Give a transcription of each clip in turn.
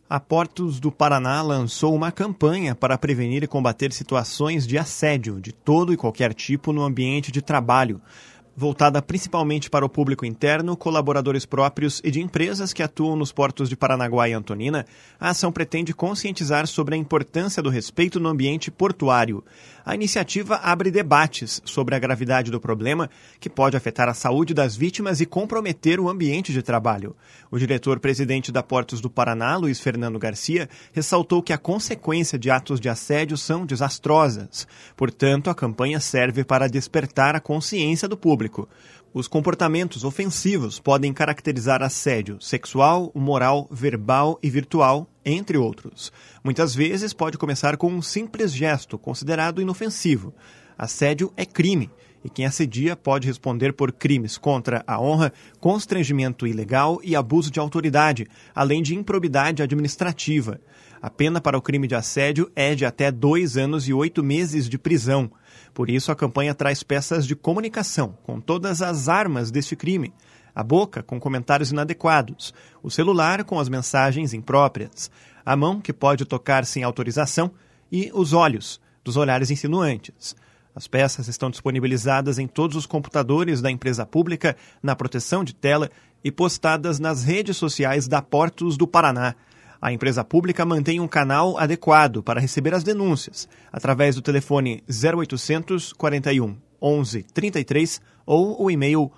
A Portos do Paraná lançou uma campanha para prevenir e combater situações de assédio de todo e qualquer tipo no ambiente de trabalho, voltada principalmente para o público interno, colaboradores próprios e de empresas que atuam nos portos de Paranaguá e Antonina. A ação pretende conscientizar sobre a importância do respeito no ambiente portuário. A iniciativa abre debates sobre a gravidade do problema, que pode afetar a saúde das vítimas e comprometer o ambiente de trabalho. O diretor-presidente da Portos do Paraná, Luiz Fernando Garcia, ressaltou que a consequência de atos de assédio são desastrosas. Portanto, a campanha serve para despertar a consciência do público. Os comportamentos ofensivos podem caracterizar assédio sexual, moral, verbal e virtual, entre outros. Muitas vezes pode começar com um simples gesto considerado inofensivo. Assédio é crime, e quem assedia pode responder por crimes contra a honra, constrangimento ilegal e abuso de autoridade, além de improbidade administrativa. A pena para o crime de assédio é de até 2 anos e 8 meses de prisão. Por isso, a campanha traz peças de comunicação com todas as armas deste crime. A boca com comentários inadequados, o celular com as mensagens impróprias, a mão que pode tocar sem autorização e os olhos, dos olhares insinuantes. As peças estão disponibilizadas em todos os computadores da empresa pública, na proteção de tela e postadas nas redes sociais da Portos do Paraná. A empresa pública mantém um canal adequado para receber as denúncias, através do telefone 0800 41 11 33 ou o e-mail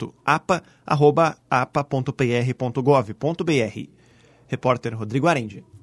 ouvidoria.apa@apa.pr.gov.br. Repórter Rodrigo Arendi.